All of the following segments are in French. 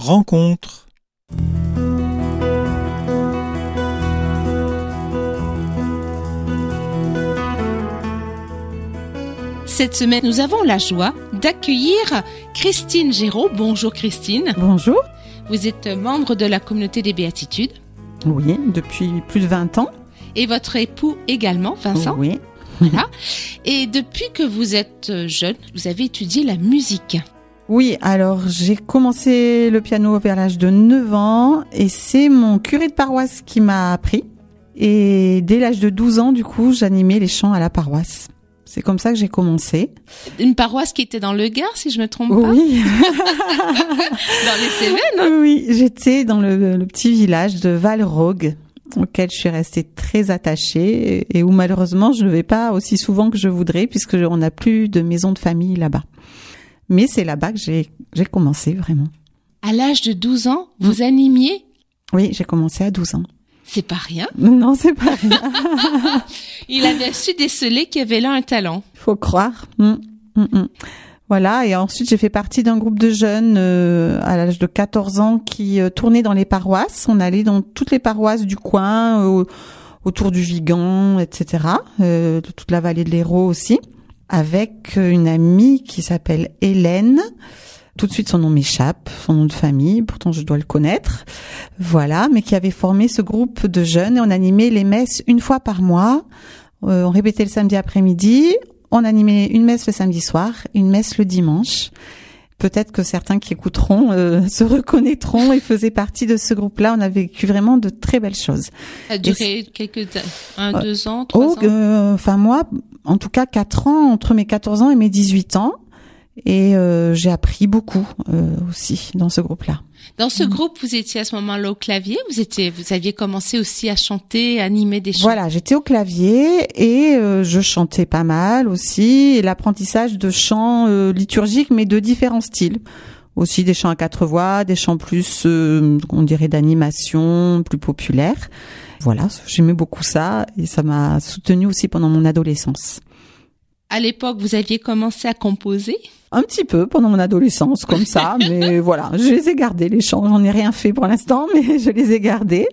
Rencontre. Cette semaine, nous avons la joie d'accueillir Christine Géraud. Bonjour Christine. Bonjour. Vous êtes membre de la communauté des Béatitudes. Oui, depuis plus de 20 ans. Et votre époux également, Vincent. Oui. Voilà. Et depuis que vous êtes jeune, vous avez étudié la musique. Oui, alors j'ai commencé le piano vers l'âge de 9 ans et c'est mon curé de paroisse qui m'a appris. Et dès l'âge de 12 ans, du coup, j'animais les chants à la paroisse. C'est comme ça que j'ai commencé. Une paroisse qui était dans le Gard, si je me trompe pas. Oui. Dans les Cévennes. Oui, j'étais dans le petit village de Valrogue, auquel je suis restée très attachée et où malheureusement je ne vais pas aussi souvent que je voudrais puisque on n'a plus de maison de famille là-bas. Mais c'est là-bas que j'ai commencé vraiment. À l'âge de 12 ans, vous animiez ? Oui, j'ai commencé à 12 ans. C'est pas rien. Non, c'est pas rien. Il avait su déceler qu'il y avait là un talent. Il faut croire. Voilà, et ensuite j'ai fait partie d'un groupe de jeunes à l'âge de 14 ans qui tournaient dans les paroisses. On allait dans toutes les paroisses du coin, autour du Vigan, etc., de toute la vallée de l'Hérault aussi, avec une amie qui s'appelle Hélène. Tout de suite, son nom m'échappe, son nom de famille, pourtant je dois le connaître. Voilà, mais qui avait formé ce groupe de jeunes et on animait les messes une fois par mois. On répétait le samedi après-midi, on animait une messe le samedi soir, une messe le dimanche. Peut-être que certains qui écouteront se reconnaîtront et faisaient partie de ce groupe-là. On a vécu vraiment de très belles choses. Ça a duré deux ans, 3 ans? Enfin moi, en tout cas 4 ans, entre mes 14 ans et mes 18 ans. Et j'ai appris beaucoup aussi dans ce groupe-là. Dans ce groupe, vous étiez à ce moment-là au clavier. Vous aviez commencé aussi à chanter, à animer des chants. Voilà, j'étais au clavier et je chantais pas mal aussi. Et l'apprentissage de chants liturgiques, mais de différents styles. Aussi des chants à 4 voix, des chants plus, on dirait d'animation, plus populaires. Voilà, j'aimais beaucoup ça et ça m'a soutenue aussi pendant mon adolescence. À l'époque, vous aviez commencé à composer ? Un petit peu pendant mon adolescence, comme ça, mais voilà, je les ai gardés, les chants. J'en ai rien fait pour l'instant, mais je les ai gardés.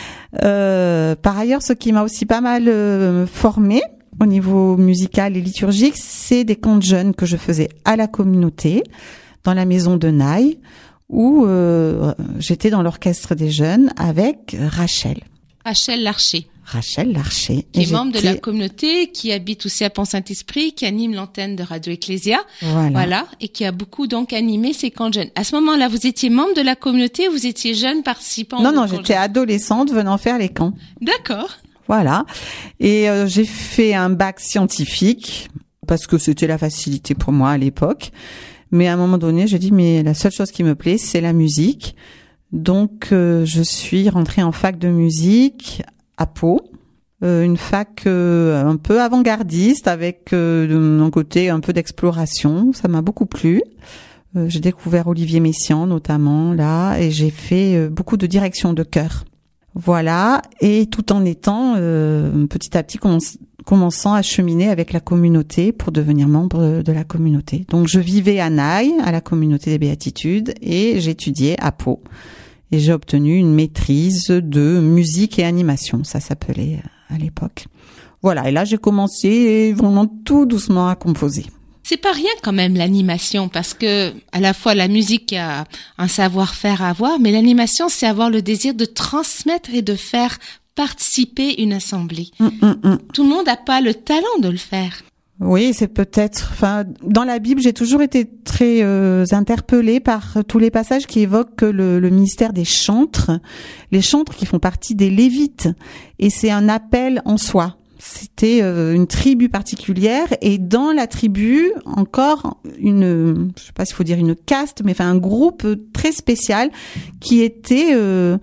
Par ailleurs, ce qui m'a aussi pas mal formée au niveau musical et liturgique, c'est des cantes jeunes que je faisais à la communauté, dans la maison de Naï, où j'étais dans l'orchestre des jeunes avec Rachel. Rachel Larcher. Rachel Larcher. Qui est membre de la communauté, qui habite aussi à Pont-Saint-Esprit, qui anime l'antenne de Radio Ecclésia. Voilà. Et qui a beaucoup donc animé ces camps jeunes. À ce moment-là, vous étiez membre de la communauté, vous étiez jeune participant? Non, j'étais adolescente venant faire les camps. D'accord. Voilà. Et j'ai fait un bac scientifique parce que c'était la facilité pour moi à l'époque. Mais à un moment donné, j'ai dit, mais la seule chose qui me plaît, c'est la musique. Donc, je suis rentrée en fac de musique à Pau, une fac un peu avant-gardiste avec un côté un peu d'exploration. Ça m'a beaucoup plu. J'ai découvert Olivier Messiaen notamment là et j'ai fait beaucoup de direction de chœur. Voilà, et tout en étant petit à petit commençant à cheminer avec la communauté pour devenir membre de la communauté. Donc je vivais à Naï, à la communauté des Béatitudes, et j'étudiais à Pau. Et j'ai obtenu une maîtrise de musique et animation, ça s'appelait à l'époque. Voilà, et là j'ai commencé vraiment tout doucement à composer. C'est pas rien quand même l'animation, parce que à la fois la musique a un savoir-faire à avoir, mais l'animation c'est avoir le désir de transmettre et de faire participer une assemblée. Tout le monde n'a pas le talent de le faire. Oui, c'est peut-être. Enfin, dans la Bible, j'ai toujours été très interpellée par tous les passages qui évoquent le ministère des chantres, les chantres qui font partie des Lévites, et c'est un appel en soi. C'était une tribu particulière, et dans la tribu, encore je sais pas s'il faut dire une caste, mais enfin un groupe très spécial qui était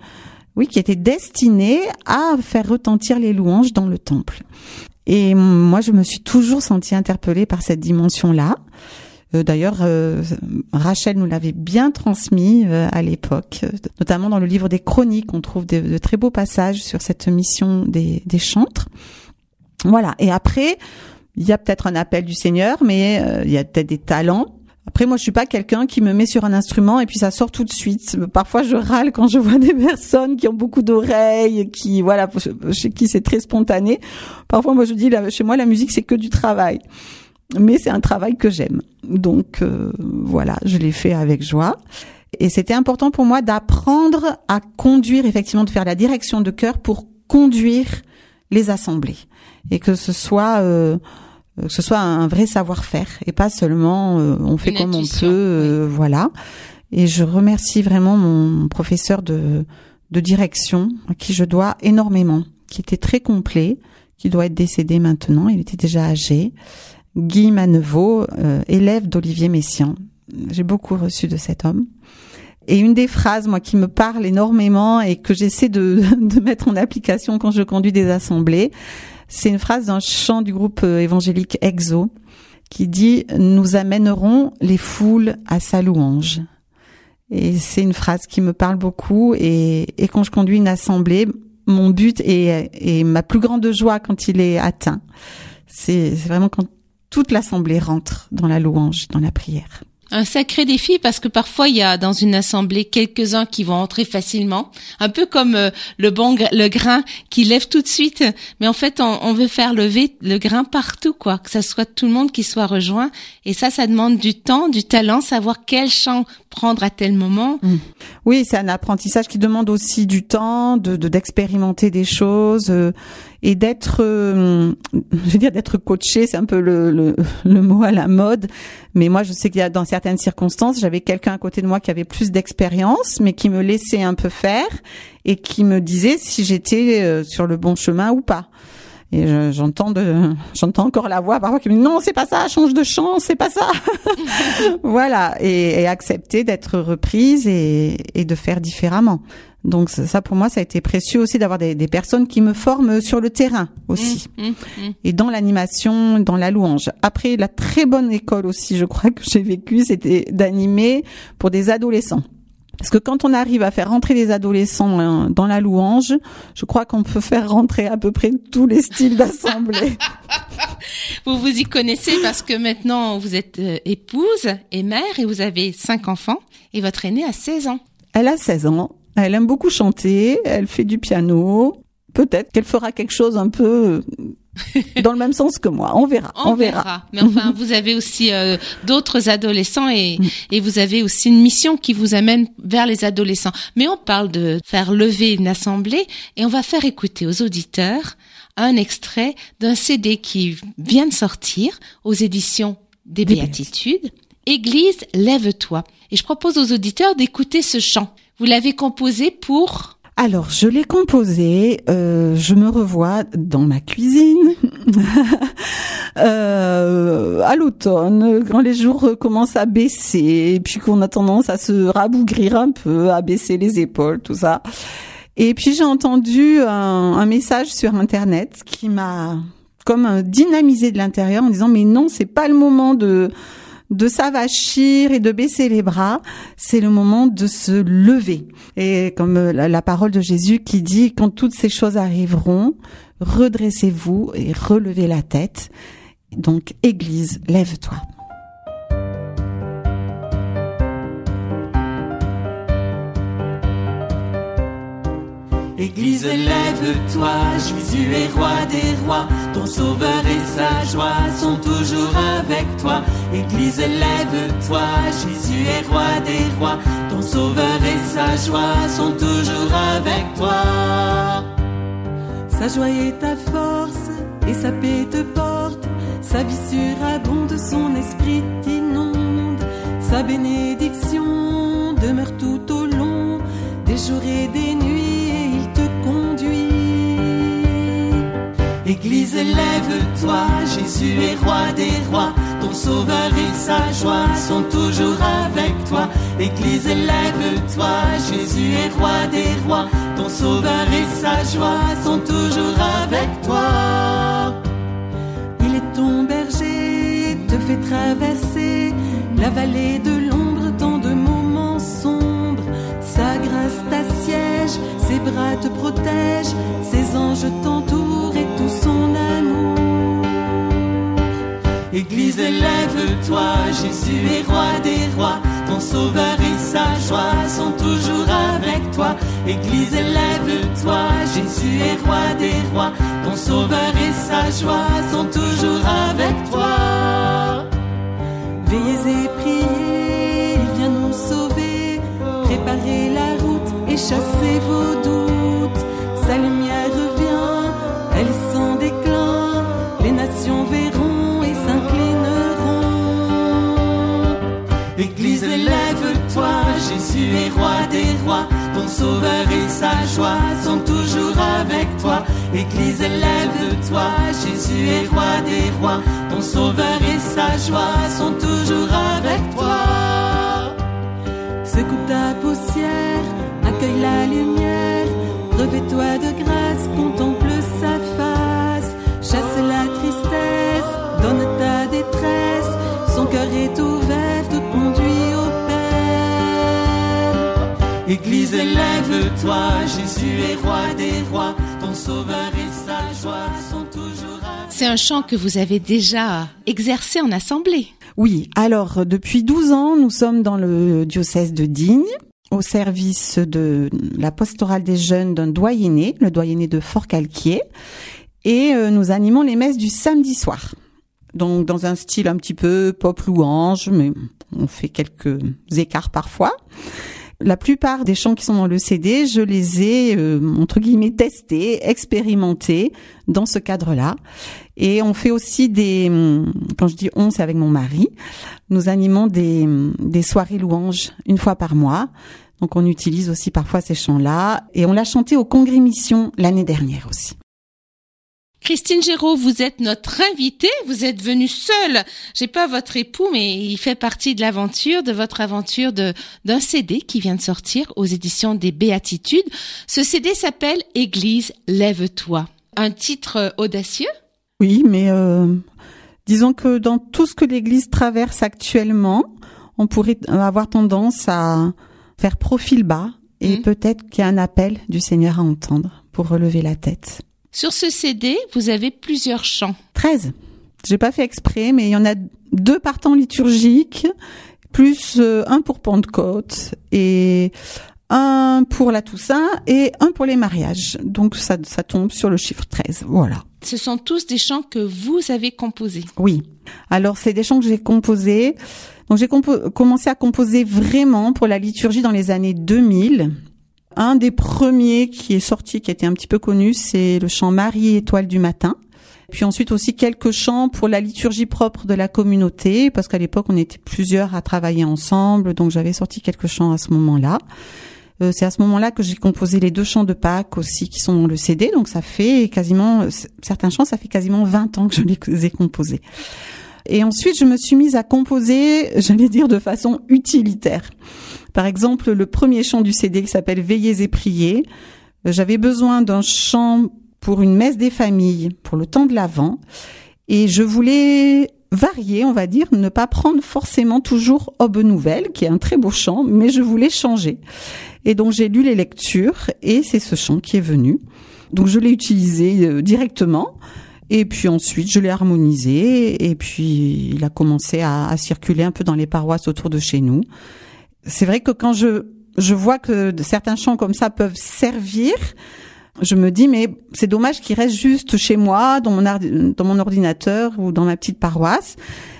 destiné à faire retentir les louanges dans le temple. Et moi, je me suis toujours sentie interpellée par cette dimension-là. D'ailleurs, Rachel nous l'avait bien transmis à l'époque, notamment dans le livre des Chroniques, on trouve de très beaux passages sur cette mission des chantres. Voilà. Et après, il y a peut-être un appel du Seigneur, mais il y a peut-être des talents Après, moi, je suis pas quelqu'un qui me met sur un instrument et puis ça sort tout de suite. Parfois, je râle quand je vois des personnes qui ont beaucoup d'oreilles, qui, voilà, chez qui c'est très spontané. Parfois, moi, je dis, chez moi, la musique, c'est que du travail. Mais c'est un travail que j'aime. Donc, voilà, je l'ai fait avec joie. Et c'était important pour moi d'apprendre à conduire, effectivement, de faire la direction de chœur pour conduire les assemblées. Et que ce soit un vrai savoir-faire et pas seulement on fait comme on peut, oui. Voilà. Et je remercie vraiment mon professeur de direction à qui je dois énormément, qui était très complet, qui doit être décédé maintenant, il était déjà âgé. Guy Manevaux, élève d'Olivier Messiaen. J'ai beaucoup reçu de cet homme. Et une des phrases, moi, qui me parle énormément et que j'essaie de mettre en application quand je conduis des assemblées, c'est une phrase d'un chant du groupe évangélique EXO qui dit « Nous amènerons les foules à sa louange ». Et c'est une phrase qui me parle beaucoup et quand je conduis une assemblée, mon but et ma plus grande joie quand il est atteint, c'est vraiment quand toute l'assemblée rentre dans la louange, dans la prière. Un sacré défi parce que parfois il y a dans une assemblée quelques-uns qui vont entrer facilement, un peu comme le grain qui lève tout de suite, mais en fait on veut faire lever le grain partout, quoi, que ça soit tout le monde qui soit rejoint, et ça demande du temps, du talent, savoir quel chant prendre à tel moment. Oui, c'est un apprentissage qui demande aussi du temps, d'expérimenter des choses et d'être, je veux dire d'être coaché, c'est un peu le mot à la mode, mais moi je sais qu'il y a dans certaines circonstances, j'avais quelqu'un à côté de moi qui avait plus d'expérience, mais qui me laissait un peu faire et qui me disait si j'étais sur le bon chemin ou pas. Et j'entends encore la voix parfois qui me dit non, c'est pas ça, change de chant, c'est pas ça. Voilà, et accepter d'être reprise et de faire différemment. Donc ça pour moi ça a été précieux aussi d'avoir des personnes qui me forment sur le terrain aussi. Et dans l'animation, dans la louange. Après la très bonne école aussi, je crois que j'ai vécu, c'était d'animer pour des adolescents. Parce que quand on arrive à faire rentrer les adolescents dans la louange, je crois qu'on peut faire rentrer à peu près tous les styles d'assemblée. Vous vous y connaissez parce que maintenant vous êtes épouse et mère et vous avez 5 enfants et votre aînée a 16 ans. Elle a 16 ans, elle aime beaucoup chanter, elle fait du piano. Peut-être qu'elle fera quelque chose un peu dans le même sens que moi. On verra. Mais enfin, vous avez aussi d'autres adolescents et vous avez aussi une mission qui vous amène vers les adolescents. Mais on parle de faire lever une assemblée et on va faire écouter aux auditeurs un extrait d'un CD qui vient de sortir aux éditions des Béatitudes. Église, lève-toi. Et je propose aux auditeurs d'écouter ce chant. Vous l'avez composé pour... Alors, je l'ai composé, je me revois dans ma cuisine, à l'automne, quand les jours commencent à baisser, et puis qu'on a tendance à se rabougrir un peu, à baisser les épaules, tout ça. Et puis j'ai entendu un message sur Internet qui m'a comme dynamisé de l'intérieur en disant « Mais non, c'est pas le moment de s'avachir et de baisser les bras, c'est le moment de se lever. » Et comme la parole de Jésus qui dit, quand toutes ces choses arriveront, redressez-vous et relevez la tête. Donc, Église, lève-toi. Église, lève-toi, Jésus est roi des rois, ton sauveur et sa joie sont toujours avec toi. Église, lève-toi, Jésus est roi des rois, ton sauveur et sa joie sont toujours avec toi. Sa joie est ta force et sa paix te porte, sa vie surabonde, son esprit t'inonde, sa bénédiction demeure tout au long des jours et des nuits. Église, lève-toi, Jésus est roi des rois, ton sauveur et sa joie sont toujours avec toi. Église, lève-toi, Jésus est roi des rois, ton sauveur et sa joie sont toujours avec toi. Il est ton berger, te fait traverser la vallée de l'ombre, tant de moments sombres. Sa grâce t'assiège, ses bras te protègent, ses anges t'entourent et tout son amour. Église, lève-toi, Jésus est roi des rois. Ton sauveur et sa joie sont toujours avec toi. Église, lève-toi, Jésus est roi des rois. Ton sauveur et sa joie sont toujours avec toi. Veillez et priez, il vient nous sauver. Préparez la route et chassez vos doutes. Sa lumière revient, elle est sans déclin. Les nations verront et s'inclineront. Église, lève-toi, Jésus est roi des rois. Ton sauveur et sa joie sont toujours avec toi. Église, lève-toi, Jésus est roi des rois. Ton sauveur et sa joie sont toujours avec toi. Secoue ta poussière, accueille la lumière. Revêt-toi de grâce, contemple sa face. Chasse la tristesse, donne ta détresse. Son cœur est ouvert, te conduit au Père. Église, lève-toi, Jésus est roi des rois. Ton sauveur et sa joie sont toujours avec. C'est un chant que vous avez déjà exercé en assemblée. Oui, alors depuis 12 ans, nous sommes dans le diocèse de Digne, au service de la pastorale des jeunes d'un doyenné, le doyenné de Fort-Calquier, et nous animons les messes du samedi soir. Donc dans un style un petit peu pop louange, mais on fait quelques écarts parfois. La plupart des chants qui sont dans le CD, je les ai, entre guillemets, testés, expérimentés dans ce cadre-là. Et on fait aussi quand je dis on, c'est avec mon mari, nous animons des soirées louanges une fois par mois. Donc on utilise aussi parfois ces chants-là. Et on l'a chanté au Congrès Mission l'année dernière aussi. Christine Géraud, vous êtes notre invitée, vous êtes venue seule. J'ai pas votre époux, mais il fait partie de votre aventure d'un CD qui vient de sortir aux éditions des Béatitudes. Ce CD s'appelle Église, lève-toi. Un titre audacieux? Oui, mais disons que dans tout ce que l'Église traverse actuellement, on pourrait avoir tendance à faire profil bas et peut-être qu'il y a un appel du Seigneur à entendre pour relever la tête. Sur ce CD, vous avez plusieurs chants. 13. J'ai pas fait exprès, mais il y en a 2 par temps liturgique, plus un pour Pentecôte et un pour la Toussaint et un pour les mariages. Donc ça tombe sur le chiffre 13. Voilà. Ce sont tous des chants que vous avez composés. Oui. Alors c'est des chants que j'ai composés. Donc j'ai commencé à composer vraiment pour la liturgie dans les années 2000. Un des premiers qui est sorti, qui était un petit peu connu, c'est le chant Marie étoile du matin. Puis ensuite aussi quelques chants pour la liturgie propre de la communauté, parce qu'à l'époque on était plusieurs à travailler ensemble, donc j'avais sorti quelques chants à ce moment-là. C'est à ce moment-là que j'ai composé les 2 chants de Pâques aussi qui sont dans le CD, donc ça fait certains chants, ça fait quasiment 20 ans que je les ai composés. Et ensuite je me suis mise à composer, j'allais dire de façon utilitaire. Par exemple, le premier chant du CD qui s'appelle Veillez et priez, j'avais besoin d'un chant pour une messe des familles, pour le temps de l'Avent, et je voulais varier, on va dire, ne pas prendre forcément toujours Aube Nouvelle, qui est un très beau chant, mais je voulais changer. Et donc j'ai lu les lectures, et c'est ce chant qui est venu. Donc je l'ai utilisé directement, et puis ensuite je l'ai harmonisé, et puis il a commencé à circuler un peu dans les paroisses autour de chez nous. C'est vrai que quand je vois que certains chants comme ça peuvent servir, je me dis mais c'est dommage qu'ils restent juste chez moi, dans mon ordinateur ou dans ma petite paroisse.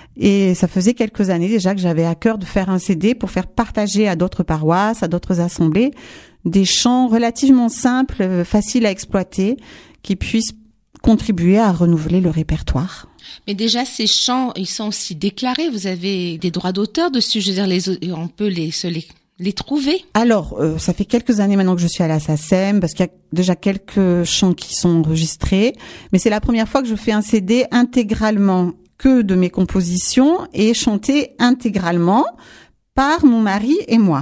Et ça faisait quelques années déjà que j'avais à cœur de faire un CD pour faire partager à d'autres paroisses, à d'autres assemblées, des chants relativement simples, faciles à exploiter, qui puissent contribuer à renouveler le répertoire. Mais déjà, ces chants, ils sont aussi déclarés. Vous avez des droits d'auteur dessus. Je veux dire, on peut les trouver. Alors, ça fait quelques années maintenant que je suis à la SACEM, parce qu'il y a déjà quelques chants qui sont enregistrés. Mais c'est la première fois que je fais un CD intégralement que de mes compositions et chanté intégralement par mon mari et moi.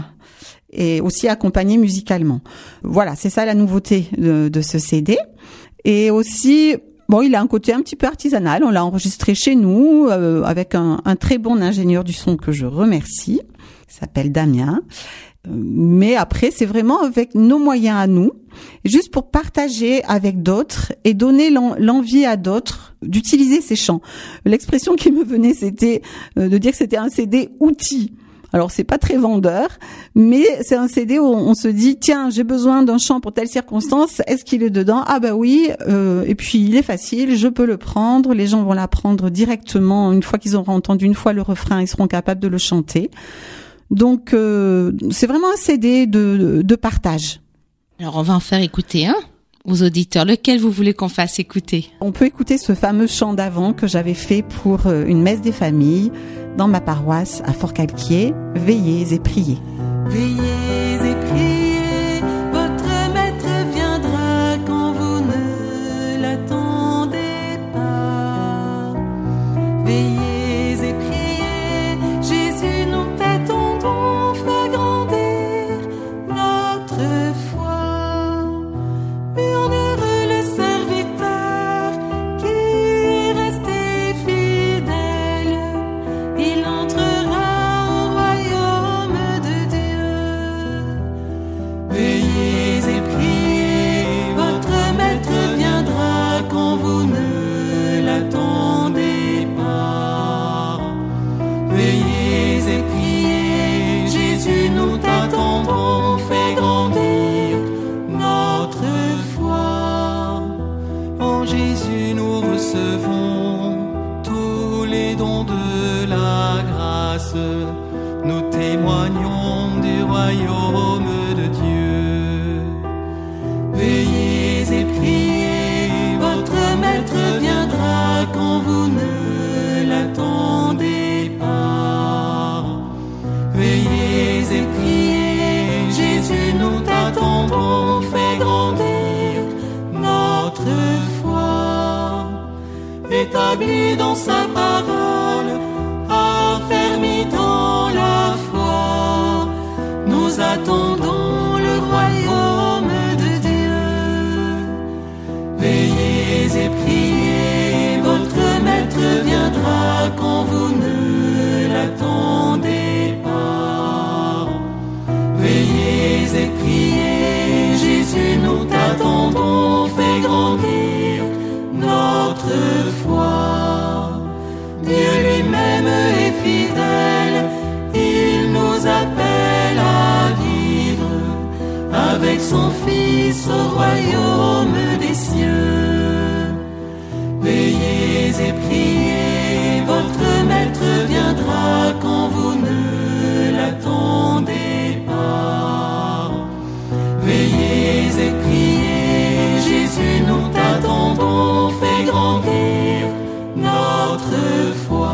Et aussi accompagné musicalement. Voilà, c'est ça la nouveauté de ce CD. Et aussi, bon, il a un côté un petit peu artisanal. On l'a enregistré chez nous avec un très bon ingénieur du son que je remercie. Il s'appelle Damien. Mais après, c'est vraiment avec nos moyens à nous. juste pour partager avec d'autres et donner l'envie à d'autres d'utiliser ces chants. L'expression qui me venait, c'était de dire que c'était un CD outil. Alors c'est pas très vendeur, mais c'est un CD où on se dit tiens, j'ai besoin d'un chant pour telle circonstance, est-ce qu'il est dedans? Ah bah oui, et puis il est facile, je peux le prendre, les gens vont l'apprendre directement, une fois qu'ils auront entendu une fois le refrain, ils seront capables de le chanter. Donc c'est vraiment un CD de partage. Alors on va en faire écouter un aux auditeurs. Lequel vous voulez qu'on fasse écouter? On peut écouter ce fameux chant d'avant que j'avais fait pour une messe des familles dans ma paroisse à Forcalquier. Veillez et priez. Veillez et priez, votre maître viendra quand vous ne l'attendez pas. Veillez et priez, Jésus nous t'attendons, fais grandir notre foi. Bienheureux le serviteur qui est resté fidèle, il entrera au royaume de Dieu. Veillez et priez, votre maître viendra quand vous ne l'attendez pas. Veillez et priez, Jésus nous t'attendons, fais grandir notre foi. En Jésus nous recevons tous les dons de la grâce. Nous témoignons du royaume de Dieu. Veillez et priez, votre maître viendra quand vous ne l'attendez pas. Veillez et priez, Jésus nous t'attendons, fais grandir notre foi. Établi dans sa parole, affermi dans la foi, nous attendons le royaume de Dieu. Veillez et priez, votre maître viendra quand vous ne l'attendez pas. Veillez et priez, Jésus nous t'attendons, fais grandir notre foi. Dieu lui-même est fidèle, il nous appelle à vivre avec son Fils au royaume des cieux. Veillez et priez, votre maître viendra quand vous ne l'attendez pas. Veillez et priez, Jésus nous t'attendons, fais grandir notre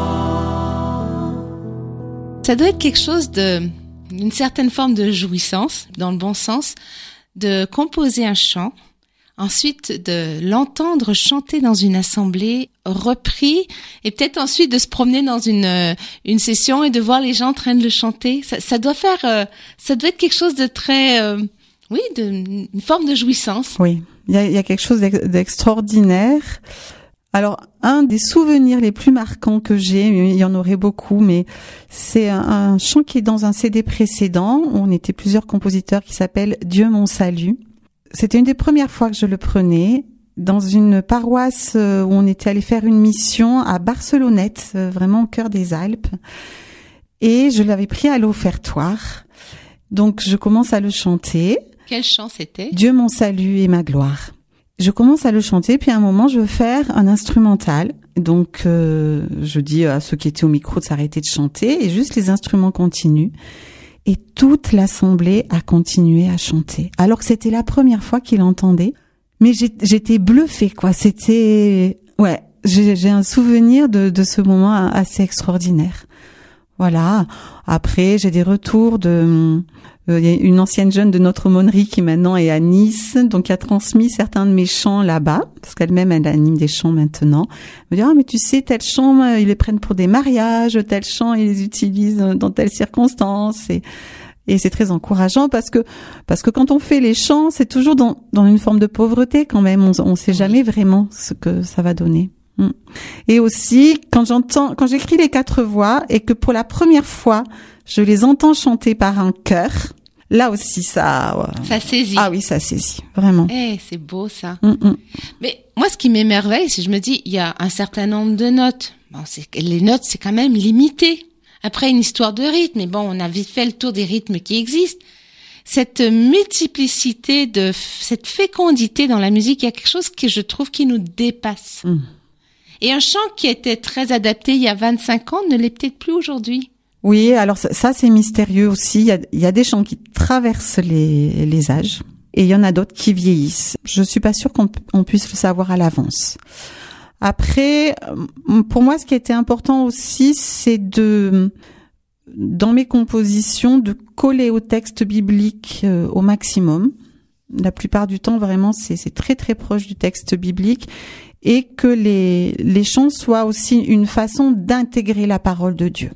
foi. Ça doit être quelque chose d'une certaine forme de jouissance, dans le bon sens, de composer un chant, ensuite de l'entendre chanter dans une assemblée, repris, et peut-être ensuite de se promener dans une session et de voir les gens en train de le chanter. Ça doit être quelque chose de très, une forme de jouissance. Oui, il y a quelque chose d'extraordinaire. Alors, un des souvenirs les plus marquants que j'ai, il y en aurait beaucoup, mais c'est un chant qui est dans un CD précédent. On était plusieurs compositeurs, qui s'appelle Dieu mon salut. C'était une des premières fois que je le prenais dans une paroisse où on était allé faire une mission à Barcelonnette, vraiment au cœur des Alpes. Et je l'avais pris à l'offertoire. Donc, je commence à le chanter. Quel chant c'était? Dieu mon salut et ma gloire. Je commence à le chanter, puis à un moment, je veux faire un instrumental. Donc, je dis à ceux qui étaient au micro de s'arrêter de chanter, et juste les instruments continuent. Et toute l'assemblée a continué à chanter. Alors que c'était la première fois qu'il entendait. Mais j'étais bluffée, quoi. C'était, j'ai un souvenir de ce moment assez extraordinaire. Voilà. Après, j'ai des retours il y a une ancienne jeune de notre aumônerie qui maintenant est à Nice, donc qui a transmis certains de mes chants là-bas, parce qu'elle-même, elle anime des chants maintenant. Elle me dit, mais tu sais, tel chant, ils les prennent pour des mariages, tel chant, ils les utilisent dans telle circonstance. Et c'est très encourageant parce que quand on fait les chants, c'est toujours dans une forme de pauvreté quand même. On sait jamais vraiment ce que ça va donner. Et aussi, quand j'écris les 4 voix et que pour la première fois, je les entends chanter par un chœur, là aussi, ça saisit. Ah oui, ça saisit, vraiment. C'est beau, ça. Mais moi, ce qui m'émerveille, c'est que je me dis, il y a un certain nombre de notes. Bon, les notes, c'est quand même limité. Après, une histoire de rythme, mais bon, on a vite fait le tour des rythmes qui existent. Cette multiplicité, cette fécondité dans la musique, il y a quelque chose que je trouve qui nous dépasse. Et un chant qui était très adapté il y a 25 ans ne l'est peut-être plus aujourd'hui. Oui, alors ça c'est mystérieux aussi. Il y a des chants qui traversent les âges et il y en a d'autres qui vieillissent. Je suis pas sûre qu'on puisse le savoir à l'avance. Après, pour moi, ce qui était important aussi, c'est dans mes compositions, de coller au texte biblique au maximum. La plupart du temps, vraiment, c'est très très proche du texte biblique, et que les chants soient aussi une façon d'intégrer la parole de Dieu.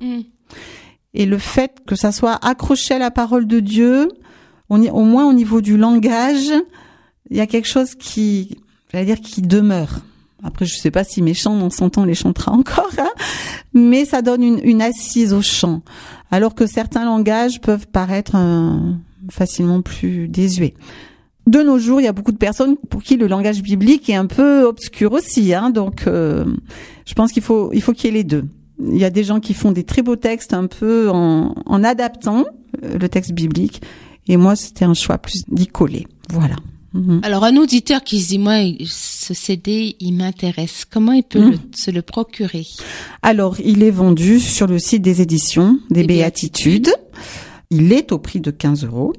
Et le fait que ça soit accroché à la parole de Dieu, au moins au niveau du langage, il y a quelque chose qui demeure. Après, je sais pas si mes chants, dans 100 ans, les chantera encore, hein, mais ça donne une assise au chant. Alors que certains langages peuvent paraître facilement plus désuets. De nos jours, il y a beaucoup de personnes pour qui le langage biblique est un peu obscur aussi, hein, donc je pense qu'il faut qu'il y ait les deux. Il y a des gens qui font des très beaux textes un peu en adaptant le texte biblique, et moi, c'était un choix plus d'y coller. Voilà. Alors, un auditeur qui se dit, moi, ce CD, il m'intéresse. Comment il peut se le procurer? Alors, il est vendu sur le site des éditions des Béatitudes. Il est au prix de 15 €.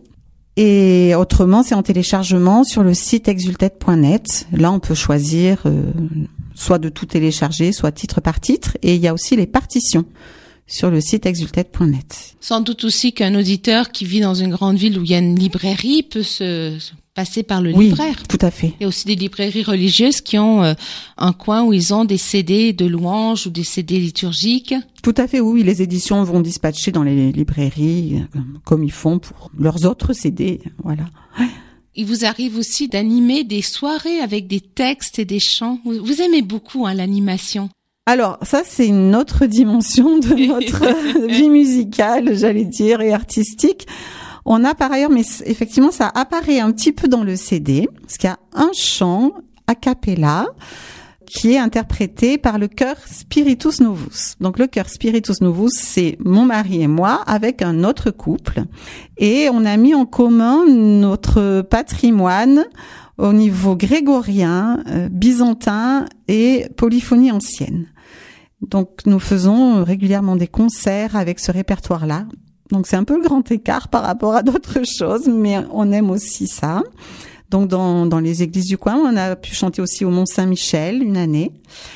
Et autrement, c'est en téléchargement sur le site exultet.net. Là, on peut choisir soit de tout télécharger, soit titre par titre. Et il y a aussi les partitions sur le site exultet.net. Sans doute aussi qu'un auditeur qui vit dans une grande ville où il y a une librairie peut se passer par le libraire. Oui, tout à fait. Il y a aussi des librairies religieuses qui ont un coin où ils ont des CD de louanges ou des CD liturgiques. Tout à fait, oui. Les éditions vont dispatcher dans les librairies comme ils font pour leurs autres CD. Voilà. Il vous arrive aussi d'animer des soirées avec des textes et des chants. Vous aimez beaucoup l'animation. Alors, ça, c'est une autre dimension de notre vie musicale, j'allais dire, et artistique. On a par ailleurs, mais effectivement, ça apparaît un petit peu dans le CD, parce qu'il y a un chant a cappella qui est interprété par le chœur Spiritus Novus. Donc, le chœur Spiritus Novus, c'est mon mari et moi avec un autre couple. Et on a mis en commun notre patrimoine au niveau grégorien, byzantin et polyphonie ancienne. Donc, nous faisons régulièrement des concerts avec ce répertoire-là. Donc, c'est un peu le grand écart par rapport à d'autres choses, mais on aime aussi ça. Donc, dans les églises du coin, on a pu chanter aussi au Mont-Saint-Michel une année.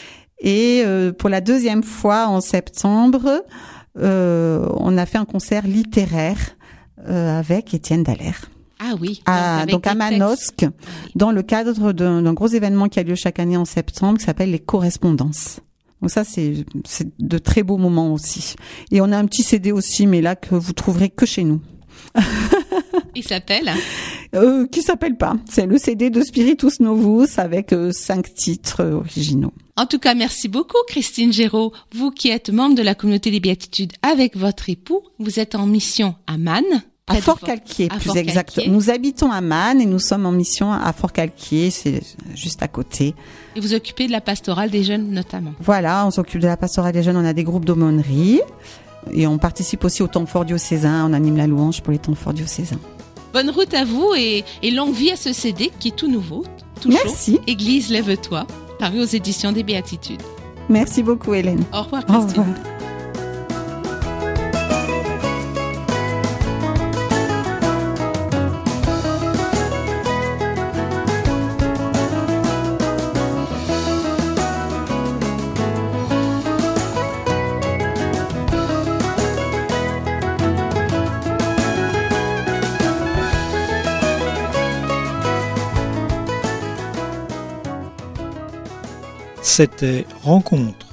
Et pour la deuxième fois, en septembre, on a fait un concert littéraire avec Étienne Dallaire. Ah oui. Donc à Manosque, dans le cadre d'un gros événement qui a lieu chaque année en septembre, qui s'appelle les Correspondances. Donc ça, c'est de très beaux moments aussi. Et on a un petit CD aussi, mais là, que vous trouverez que chez nous. Il s'appelle Qui s'appelle pas. C'est le CD de Spiritus Novus avec 5 titres originaux. En tout cas, merci beaucoup, Christine Géraud. Vous qui êtes membre de la communauté des Béatitudes avec votre époux, vous êtes en mission à Man. À Fort-Calquier, plus exactement. Nous habitons à Man et nous sommes en mission à Fort-Calquier, c'est juste à côté. Et vous occupez de la pastorale des jeunes notamment. Voilà, on s'occupe de la pastorale des jeunes, on a des groupes d'aumônerie et on participe aussi au temps fort diocésain, on anime la louange pour les temps forts diocésains. Bonne route à vous et longue vie à ce CD qui est tout nouveau, tout Merci. chaud. Église, lève-toi, paru aux éditions des Béatitudes. Merci beaucoup, Hélène. Au revoir, Christine. Au revoir. C'était Rencontre